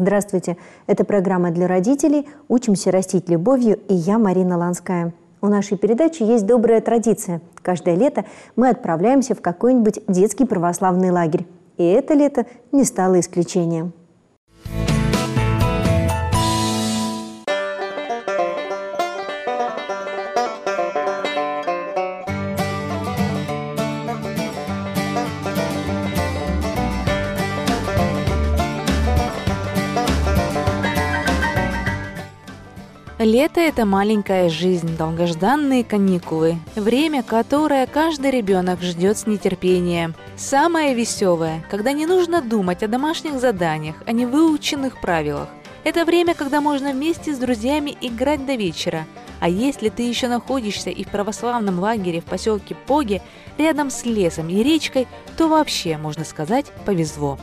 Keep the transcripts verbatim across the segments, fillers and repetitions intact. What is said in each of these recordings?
Здравствуйте! Это программа для родителей «Учимся растить любовью» и я, Марина Ланская. У нашей передачи есть добрая традиция. Каждое лето мы отправляемся в какой-нибудь детский православный лагерь. И это лето не стало исключением. Лето – это маленькая жизнь, долгожданные каникулы, время, которое каждый ребенок ждет с нетерпением. Самое веселое, когда не нужно думать о домашних заданиях, о невыученных правилах. Это время, когда можно вместе с друзьями играть до вечера. А если ты еще находишься и в православном лагере в поселке Поги, рядом с лесом и речкой, то вообще, можно сказать, повезло.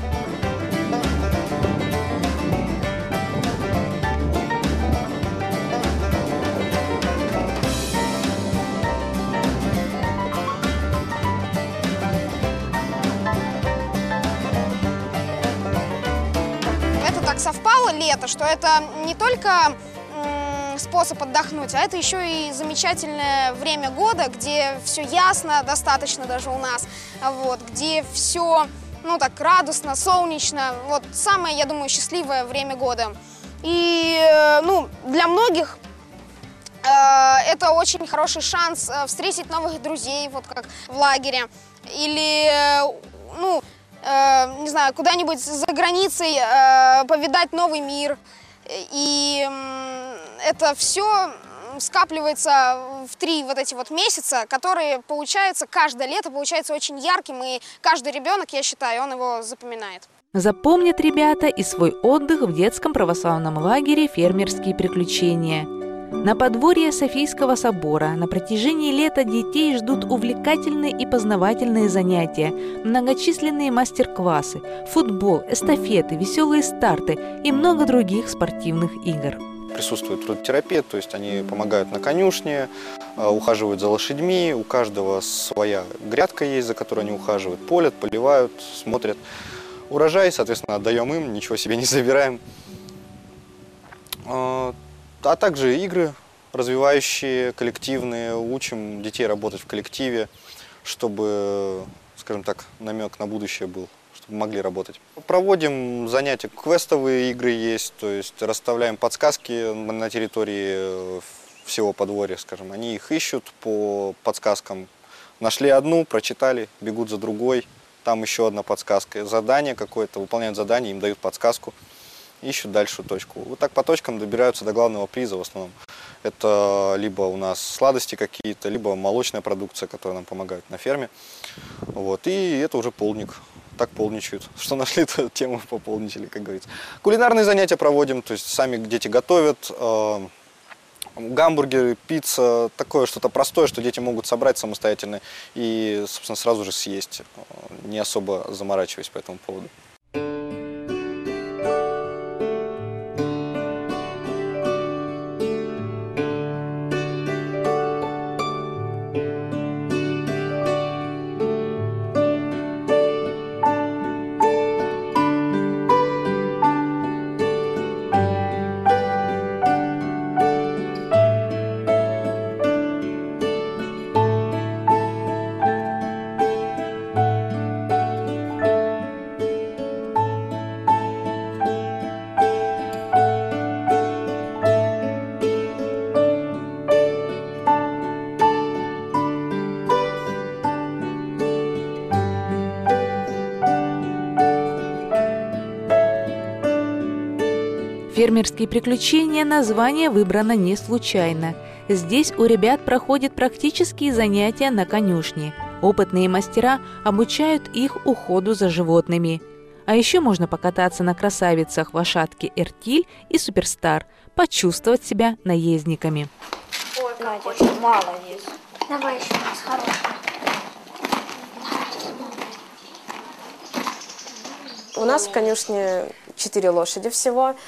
Совпало лето, что это не только м, способ отдохнуть, а это еще и замечательное время года, где все ясно, достаточно даже у нас, вот, где все, ну, так радостно, солнечно, вот самое, я думаю, счастливое время года. И, ну, для многих э, это очень хороший шанс встретить новых друзей, вот как в лагере, или, ну, не знаю, куда-нибудь за границей э, повидать новый мир. И э, это все скапливается в три вот эти вот месяца, которые, получается, каждое лето получается очень ярким, и каждый ребенок, я считаю, он его запоминает. Запомнят ребята и свой отдых в детском православном лагере «Фермерские приключения». На подворье Софийского собора на протяжении лета детей ждут увлекательные и познавательные занятия, многочисленные мастер-классы, футбол, эстафеты, веселые старты и много других спортивных игр. Присутствует трудотерапия, то есть они помогают на конюшне, ухаживают за лошадьми, у каждого своя грядка есть, за которой они ухаживают, полят, поливают, смотрят. Урожай, соответственно, отдаем им, ничего себе не забираем. А также игры развивающие, коллективные, учим детей работать в коллективе, чтобы, скажем так, намек на будущее был, чтобы могли работать. Проводим занятия, квестовые игры есть, то есть расставляем подсказки на территории всего подворья, скажем. Они их ищут по подсказкам. Нашли одну, прочитали, бегут за другой, там еще одна подсказка. Задание какое-то, выполняют задание, им дают подсказку. Ищут дальше точку. Вот так по точкам добираются до главного приза в основном. Это либо у нас сладости какие-то, либо молочная продукция, которая нам помогает на ферме. Вот. И это уже полдник. Так полничают. Что нашли, то тему пополничали, как говорится. Кулинарные занятия проводим, то есть сами дети готовят. Э, гамбургеры, пицца, такое что-то простое, что дети могут собрать самостоятельно и, собственно, сразу же съесть, не особо заморачиваясь по этому поводу. «Фермерские приключения» название выбрано не случайно. Здесь у ребят проходят практические занятия на конюшне. Опытные мастера обучают их уходу за животными. А еще можно покататься на красавицах лошадке Эртиль и Суперстар, почувствовать себя наездниками. Ой, Катя, мало есть. Давай еще раз, хороший. У нас в конюшне четыре лошади всего.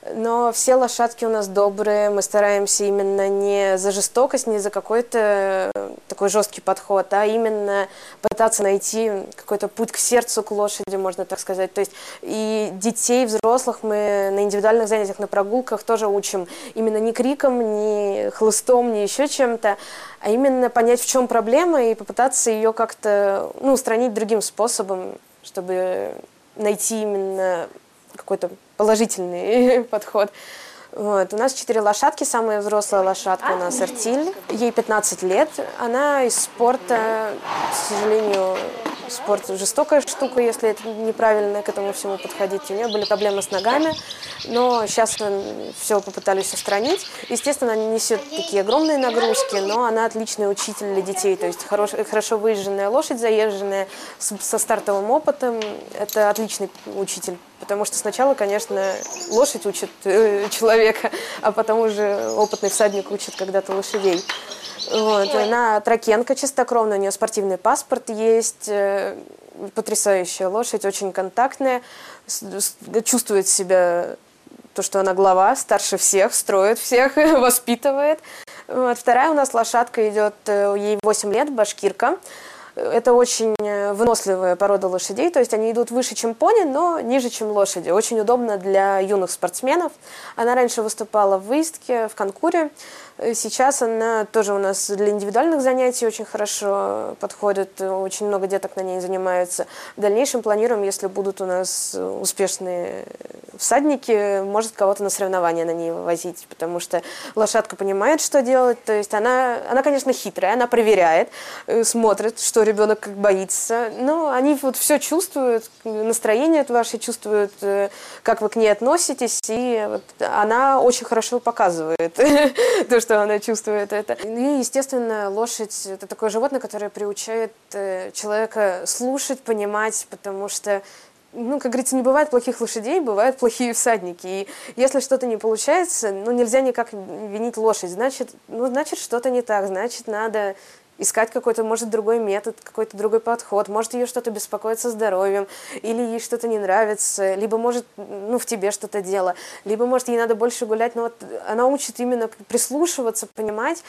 но все лошадки у нас добрые, мы стараемся именно не за жестокость, не за какой-то такой жесткий подход, а именно пытаться найти какой-то путь к сердцу, к лошади, можно так сказать. То есть и детей, взрослых мы на индивидуальных занятиях, на прогулках тоже учим именно не криком, не хлыстом, не еще чем-то, а именно понять, в чем проблема, и попытаться ее как-то, ну, устранить другим способом, чтобы найти именно какой-то положительный подход. Вот. У нас четыре лошадки, самая взрослая лошадка у нас Артиль, ей пятнадцать лет. Она из спорта, к сожалению, спорт жестокая штука, если это неправильно к этому всему подходить. У нее были проблемы с ногами, но сейчас все попытались устранить. Естественно, она не несет такие огромные нагрузки, но она отличный учитель для детей. То есть хорош, хорошо выезженная лошадь, заезженная, с, со стартовым опытом. Это отличный учитель. Потому что сначала, конечно, лошадь учит э, человека, а потом уже опытный всадник учит когда-то лошадей. Вот. Она тракенка чистокровная, у нее спортивный паспорт есть, э, потрясающая лошадь, очень контактная, с, с, чувствует себя, то, что она глава, старше всех, строит всех, воспитывает. Вот. Вторая у нас лошадка идет, ей восемь лет, башкирка. Это очень выносливая порода лошадей, то есть они идут выше, чем пони, но ниже, чем лошади. Очень удобно для юных спортсменов. Она раньше выступала в выездке, в конкуре. Сейчас она тоже у нас для индивидуальных занятий очень хорошо подходит. Очень много деток на ней занимаются. В дальнейшем планируем, если будут у нас успешные всадники, может кого-то на соревнования на ней вывозить, потому что лошадка понимает, что делать. То есть она, она, конечно, хитрая, она проверяет, смотрит, что ребенок как боится. Но они вот все чувствуют, настроение ваше чувствуют, как вы к ней относитесь, и вот она очень хорошо показывает то, что она чувствует это. И, естественно, лошадь – это такое животное, которое приучает человека слушать, понимать, потому что, ну, как говорится, не бывает плохих лошадей, бывают плохие всадники. И если что-то не получается, ну, нельзя никак винить лошадь. Значит, ну, значит, что-то не так, значит, надо искать какой-то, может, другой метод, какой-то другой подход. Может, ее что-то беспокоит со здоровьем, или ей что-то не нравится, либо, может, ну, в тебе что-то дело, либо, может, ей надо больше гулять. Но вот она учит именно прислушиваться, понимать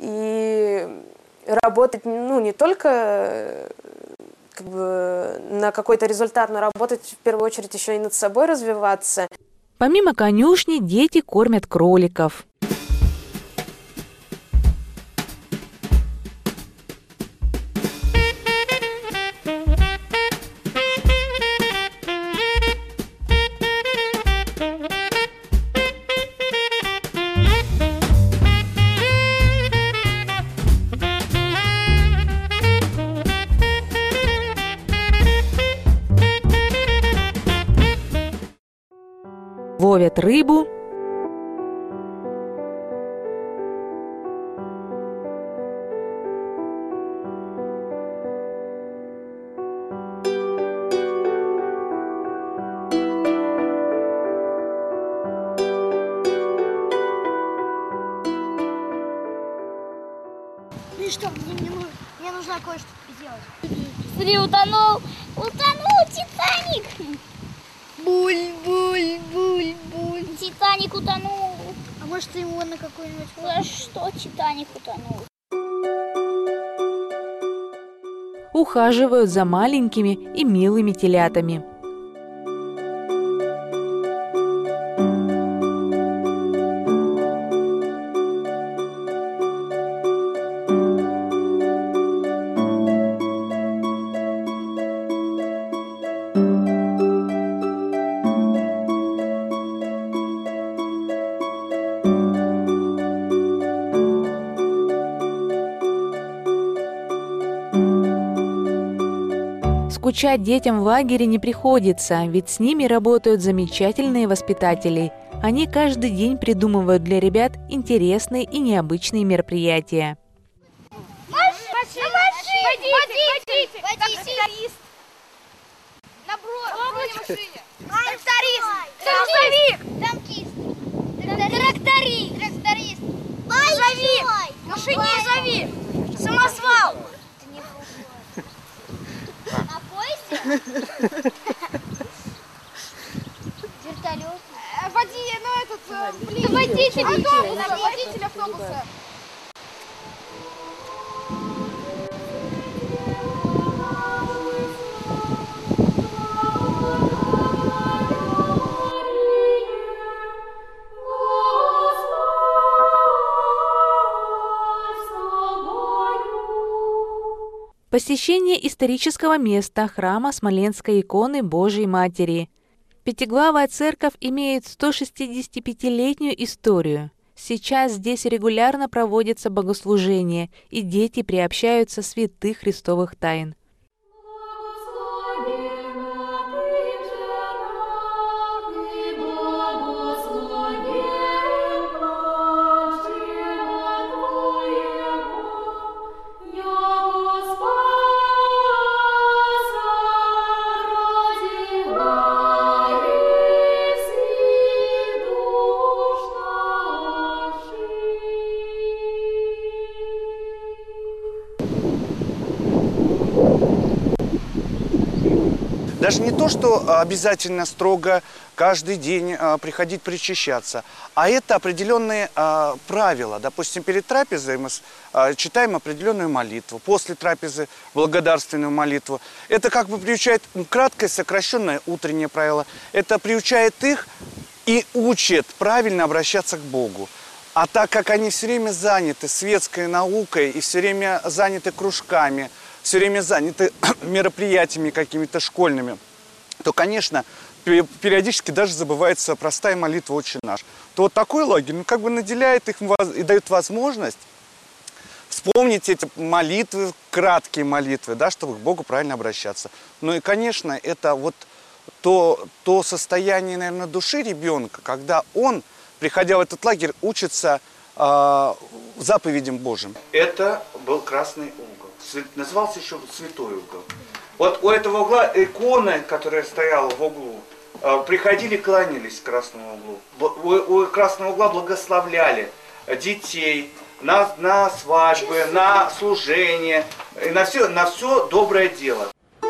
и работать, ну, не только как бы на какой-то результат, но работать в первую очередь еще и над собой, развиваться. Помимо конюшни, дети кормят кроликов. Ловят рыбу. Ну что, мне, мне, нужно, мне нужно кое-что сделать. Смотри, утонул! Утонул Титаник! Буль, буль, буль, буль. Титаник утонул. А может, его на какой-нибудь... За что Титаник утонул? Ухаживают за маленькими и милыми телятами. Скучать детям в лагере не приходится, ведь с ними работают замечательные воспитатели. Они каждый день придумывают для ребят интересные и необычные мероприятия. Машина! Водите! Водите! На броне машине! Тракторист! Тракторист! Тракторист! Тракторист! Зови! Машине зови! Самосвал! На поезде? Вертолет? Води, ну это Водитель автобуса. Посещение исторического места храма Смоленской иконы Божией Матери. Пятиглавая церковь имеет сто шестидесятипятилетнюю историю. Сейчас здесь регулярно проводятся богослужения, и дети приобщаются святых христовых тайн. Даже не то, что обязательно строго каждый день а, приходить причащаться, а это определенные а, правила. Допустим, перед трапезой мы а, читаем определенную молитву, после трапезы благодарственную молитву. Это как бы приучает, краткое, сокращенное утреннее правило, это приучает их и учит правильно обращаться к Богу. А так как они все время заняты светской наукой и все время заняты кружками, все время заняты мероприятиями какими-то школьными, то, конечно, периодически даже забывается простая молитва «Отче наш». То вот такой лагерь, ну, как бы наделяет их и дает возможность вспомнить эти молитвы, краткие молитвы, да, чтобы к Богу правильно обращаться. Ну и, конечно, это вот то, то состояние, наверное, души ребенка, когда он, приходя в этот лагерь, учится э, заповедям Божьим. Это был красный угол. Назывался еще святой угол. Вот у этого угла иконы, которая стояла в углу, приходили, кланялись к красному углу. У красного угла благословляли детей на, на свадьбы, на служение, на все, на все доброе дело.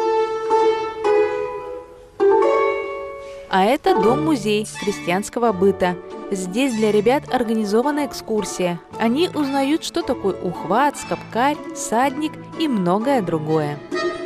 А это дом-музей крестьянского быта. Здесь для ребят организована экскурсия. Они узнают, что такое ухват, скобкарь, садник и многое другое.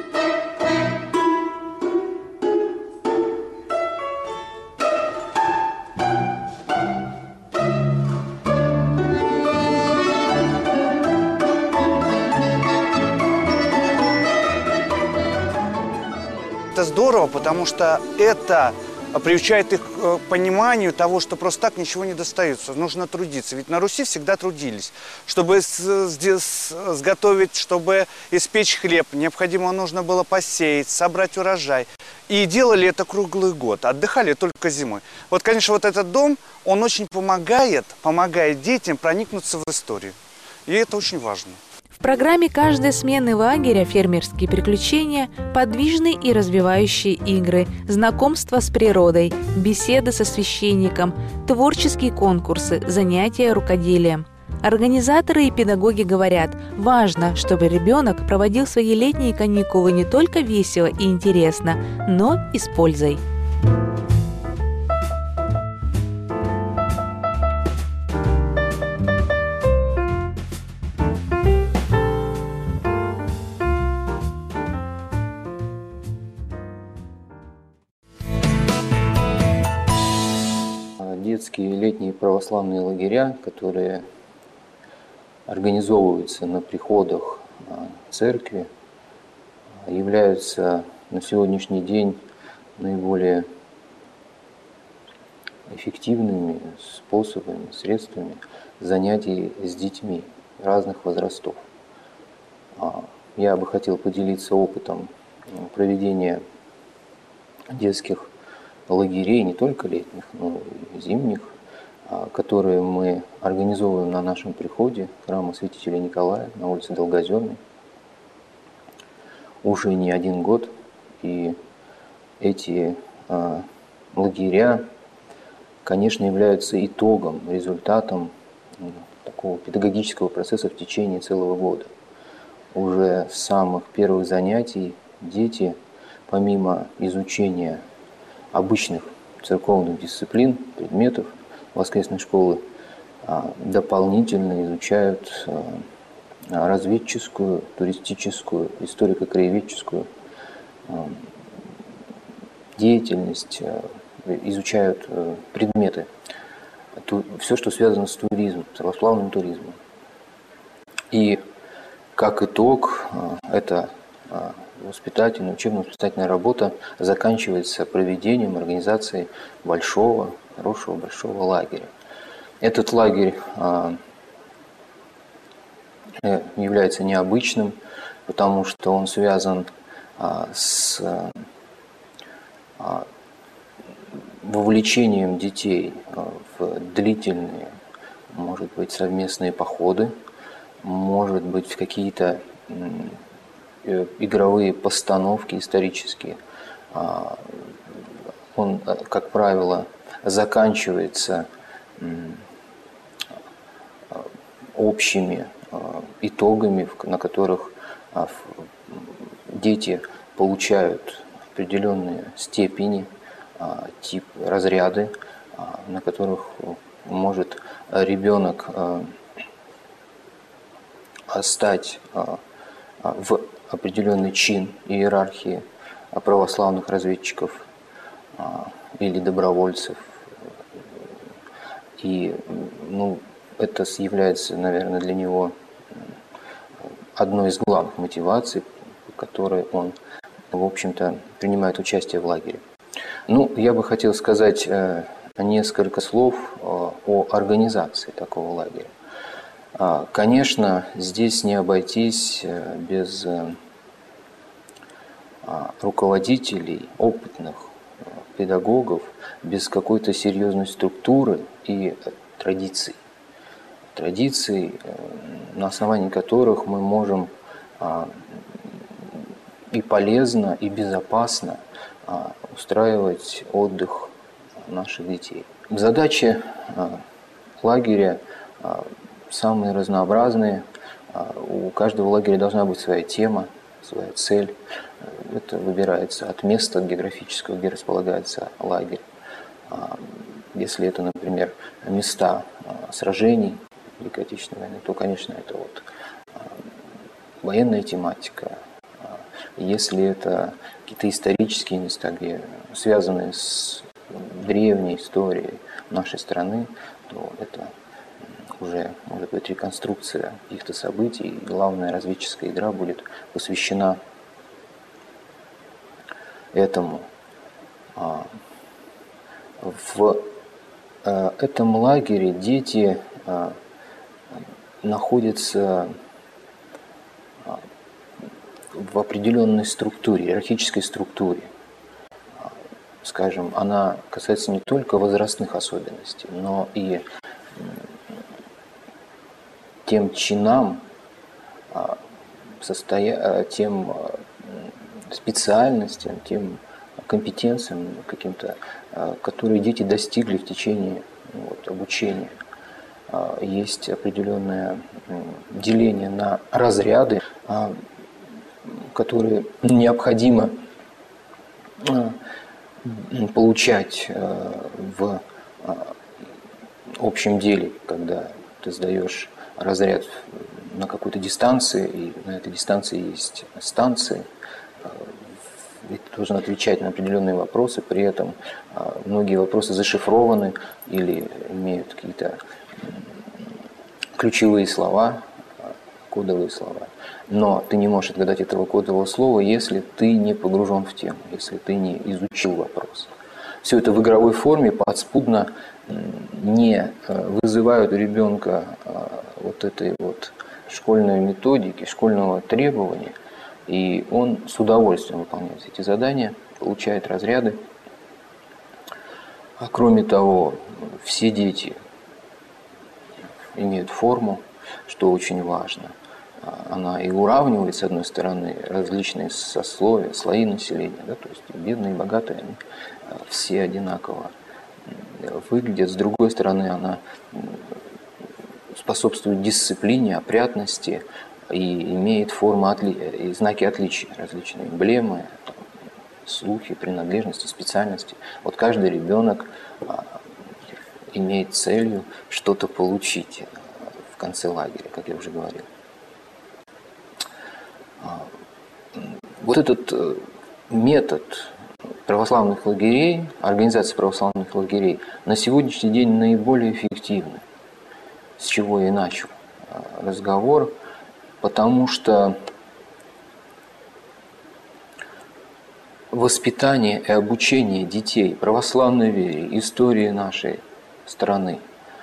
Это здорово, потому что это приучает их к пониманию того, что просто так ничего не достается. Нужно трудиться. Ведь на Руси всегда трудились. Чтобы сготовить, чтобы испечь хлеб, необходимо нужно было посеять, собрать урожай. И делали это круглый год. Отдыхали только зимой. Вот, конечно, вот этот дом, он очень помогает, помогает детям проникнуться в историю. И это очень важно. В программе каждой смены лагеря «Фермерские приключения» подвижные и развивающие игры, знакомство с природой, беседы со священником, творческие конкурсы, занятия рукоделием. Организаторы и педагоги говорят, важно, чтобы ребенок проводил свои летние каникулы не только весело и интересно, но и с пользой. Детские летние православные лагеря, которые организовываются на приходах церкви, являются на сегодняшний день наиболее эффективными способами, средствами занятий с детьми разных возрастов. Я бы хотел поделиться опытом проведения детских лагерей, не только летних, но и зимних, которые мы организовываем на нашем приходе храма Святителя Николая на улице Долгозерной уже не один год. И эти а, лагеря, конечно, являются итогом, результатом ну, такого педагогического процесса в течение целого года. Уже с самых первых занятий дети, помимо изучения обычных церковных дисциплин, предметов воскресной школы, дополнительно изучают разведческую, туристическую, историко-краеведческую деятельность, изучают предметы, все, что связано с туризмом, с православным туризмом. И как итог, эта воспитательная, учебно-воспитательная работа заканчивается проведением, организацией большого, хорошего, большого лагеря. Этот лагерь является необычным, потому что он связан с вовлечением детей в длительные, может быть, совместные походы, может быть, в какие-то игровые постановки исторические. Он, как правило, заканчивается общими итогами, на которых дети получают определенные степени, тип, разряды, на которых может ребенок стать в определенный чин иерархии православных разведчиков или добровольцев. И ну, это является, наверное, для него одной из главных мотиваций, по которой он, в общем-то, принимает участие в лагере. Ну, я бы хотел сказать несколько слов о организации такого лагеря. Конечно, здесь не обойтись без руководителей, опытных педагогов, без какой-то серьезной структуры и традиций. Традиций, на основании которых мы можем и полезно, и безопасно устраивать отдых наших детей. Задачи лагеря самые разнообразные. У каждого лагеря должна быть своя тема, своя цель. Это выбирается от места географического, где располагается лагерь. Если это, например, места сражений Великой Отечественной войны, то, конечно, это вот военная тематика. Если это какие-то исторические места, где связанные с древней историей нашей страны, то это уже, может быть, реконструкция каких-то событий. И главная разведческая игра будет посвящена этому. В этом лагере дети находятся в определенной структуре, иерархической структуре. Скажем, она касается не только возрастных особенностей, но и тем чинам, состоя... тем специальностям, тем компетенциям каким-то, которые дети достигли в течение вот, обучения. Есть определенное деление на разряды, которые необходимо получать в общем деле, когда ты сдаешь разряд на какой-то дистанции, и на этой дистанции есть станции, и ты должен отвечать на определенные вопросы, при этом многие вопросы зашифрованы или имеют какие-то ключевые слова, кодовые слова. Но ты не можешь отгадать этого кодового слова, если ты не погружен в тему, если ты не изучил вопрос. Все это в игровой форме подспудно не вызывают у ребенка вот этой вот школьной методики, школьного требования, и он с удовольствием выполняет эти задания, получает разряды. А кроме того, все дети имеют форму, что очень важно. Она и уравнивает, с одной стороны, различные сословия, слои населения, да, то есть бедные и богатые, они все одинаково выглядят. С другой стороны, она способствует дисциплине, опрятности и имеет форму отли... и знаки отличия, различные эмблемы, слухи, принадлежности, специальности. Вот каждый ребенок имеет целью что-то получить в конце лагеря, как я уже говорил. Вот этот метод православных лагерей, организации православных лагерей на сегодняшний день наиболее эффективны. С чего я и начал разговор, потому что воспитание и обучение детей православной вере, истории нашей страны,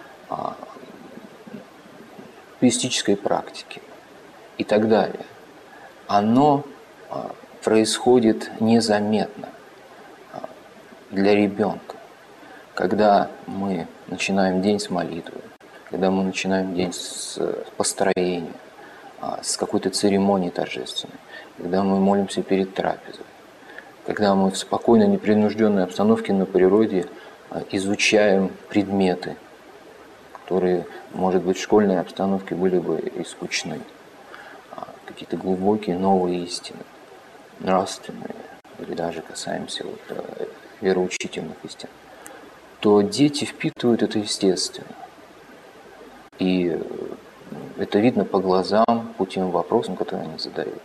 туристической практике и так далее, оно происходит незаметно для ребенка. Когда мы начинаем день с молитвы, когда мы начинаем день с построения, с какой-то церемонии торжественной, когда мы молимся перед трапезой, когда мы в спокойной, непринужденной обстановке на природе изучаем предметы, которые, может быть, в школьной обстановке были бы и скучны, какие-то глубокие новые истины, нравственные, или даже касаемся вот, вероучительных истин, то дети впитывают это естественно. И это видно по глазам, по тем вопросам, которые они задают.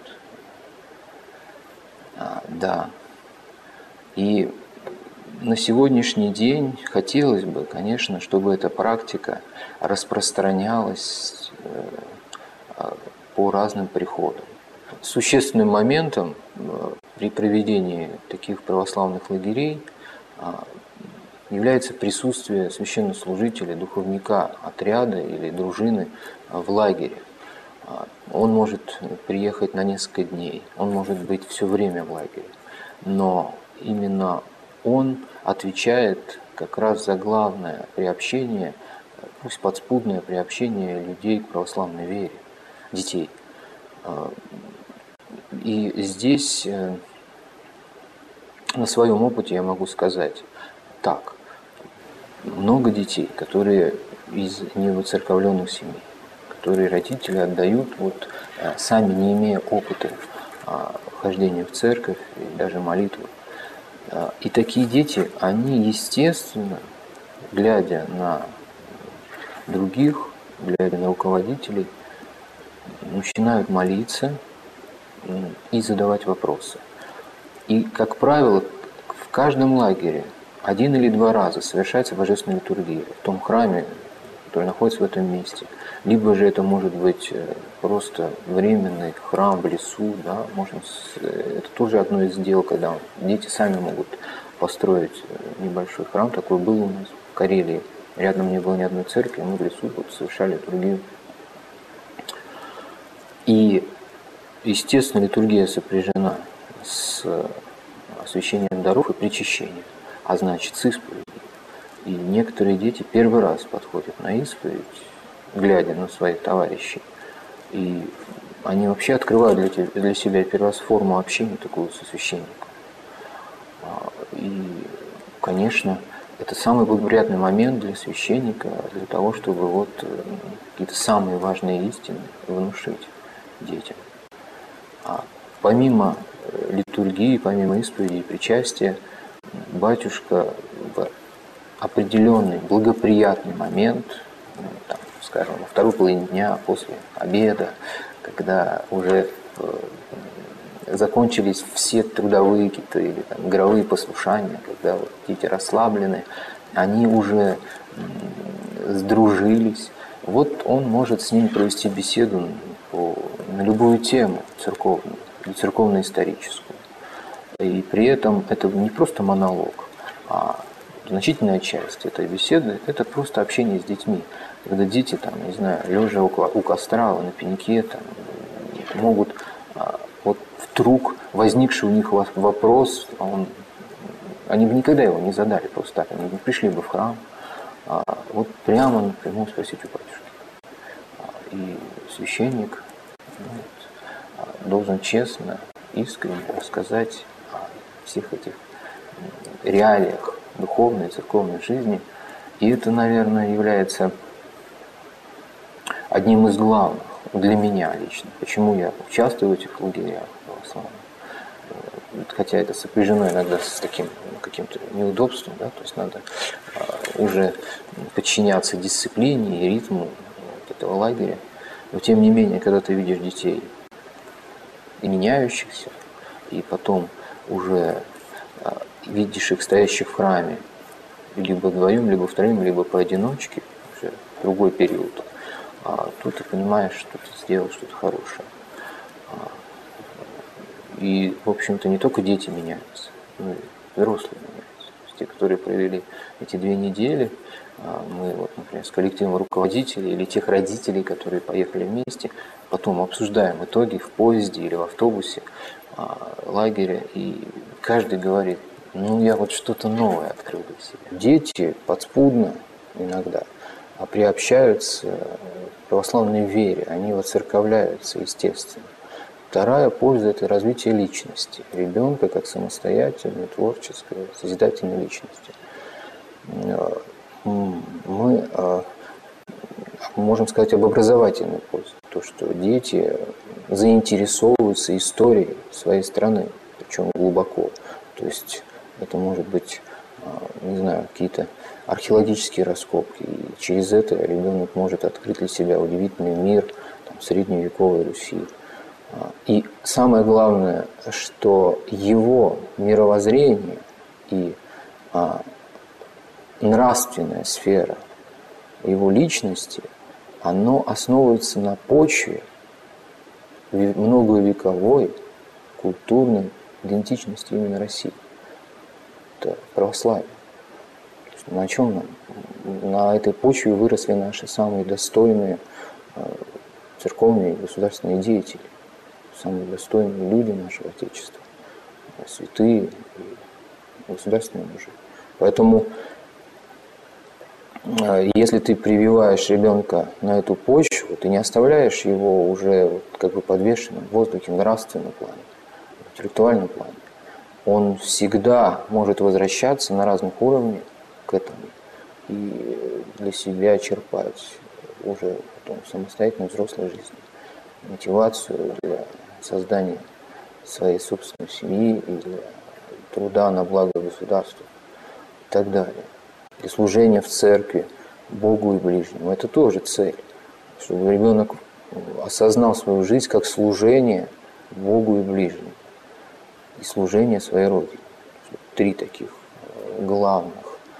А, да. И на сегодняшний день хотелось бы, конечно, чтобы эта практика распространялась по разным приходам. Существенным моментом при проведении таких православных лагерей является присутствие священнослужителя, духовника отряда или дружины в лагере. Он может приехать на несколько дней, он может быть все время в лагере, но именно он отвечает как раз за главное приобщение, пусть подспудное приобщение людей к православной вере, детей. И здесь на своем опыте я могу сказать так. Много детей, которые из невоцерковленных семей, которые родители отдают, вот, сами не имея опыта хождения в церковь и даже молитвы. И такие дети, они, естественно, глядя на других, глядя на руководителей, начинают молиться и задавать вопросы. И, как правило, в каждом лагере один или два раза совершается божественная литургия в том храме, который находится в этом месте. Либо же это может быть просто временный храм в лесу, да, можно, это тоже одно из дел, когда дети сами могут построить небольшой храм. Такой был у нас в Карелии. Рядом не было ни одной церкви, мы в лесу вот совершали литургию. И, естественно, литургия сопряжена с освящением даров и причащением, а значит с исповедью. И некоторые дети первый раз подходят на исповедь, глядя на своих товарищей. И они вообще открывают для, тебя, для себя первый раз форму общения такого со священником. И, конечно, это самый благоприятный момент для священника, для того, чтобы вот какие-то самые важные истины внушить детям. А помимо литургии, помимо исповеди и причастия, батюшка в определенный благоприятный момент, там, скажем, во второй половине дня после обеда, когда уже закончились все трудовые какие-то или там, игровые послушания, когда вот дети расслаблены, они уже сдружились, вот он может с ними провести беседу по, на любую тему церковную, церковно-историческую. И при этом это не просто монолог, а значительная часть этой беседы – это просто общение с детьми. Когда дети, там, не знаю, лежа у костра, на пеньке, там, могут вот вдруг возникший у них вопрос, он, они бы никогда его не задали просто так, они не пришли бы в храм, а вот прямо напрямую спросить у батюшки. И священник вот, должен честно, искренне рассказать о всех этих реалиях духовной, церковной жизни. И это, наверное, является одним из главных для меня лично. Почему я участвую в этих лагерях православных? хотя это сопряжено иногда с таким каким-то неудобством, да, то есть надо уже подчиняться дисциплине и ритму вот этого лагеря. Но тем не менее, когда ты видишь детей и меняющихся, и потом уже видишь их стоящих в храме, либо вдвоем, либо втроем, либо поодиночке, уже другой период, а тут ты понимаешь, что ты сделал что-то хорошее. И, в общем-то, не только дети меняются, но и взрослые меняются. Те, которые провели эти две недели, мы, вот, например, с коллективом руководителей или тех родителей, которые поехали вместе, потом обсуждаем итоги в поезде или в автобусе лагеря, и каждый говорит: ну, я вот что-то новое открыл для себя. Дети подспудно иногда приобщаются к православной вере, они воцерковляются, естественно. Вторая польза – это развитие личности, ребенка как самостоятельной, творческой, созидательной личности. Мы можем сказать об образовательной пользе. То, что дети заинтересовываются историей своей страны, причем глубоко. То есть это может быть, не знаю, какие-то археологические раскопки. И через это ребенок может открыть для себя удивительный мир там, средневековой Руси. И самое главное, что его мировоззрение и а, нравственная сфера его личности, оно основывается на почве многовековой культурной идентичности именно России. Это православие. На чем? На этой почве выросли наши самые достойные церковные и государственные деятели, самые достойные люди нашего Отечества, святые и государственные мужи. Поэтому, если ты прививаешь ребенка на эту почву, ты не оставляешь его уже как бы подвешенным в воздухе в нравственном плане, в интеллектуальном плане. Он всегда может возвращаться на разных уровнях к этому и для себя черпать уже потом самостоятельной взрослой жизни мотивацию для создания своей собственной семьи и для труда на благо государства и так далее. Для служения в церкви Богу и ближнему. Это тоже цель, чтобы ребенок осознал свою жизнь как служение Богу и ближнему и служение своей Родине. Три таких главных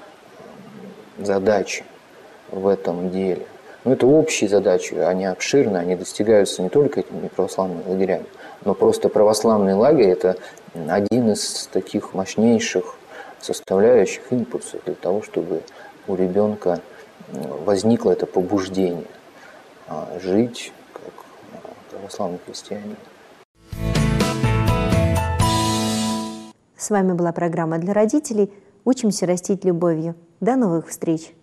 задачи в этом деле. Но это общие задачи, они обширны, они достигаются не только этими православными лагерями, но просто православный лагерь – это один из таких мощнейших составляющих импульсов для того, чтобы у ребенка возникло это побуждение жить как православный христианин. С вами была программа для родителей «Учимся растить любовью». До новых встреч!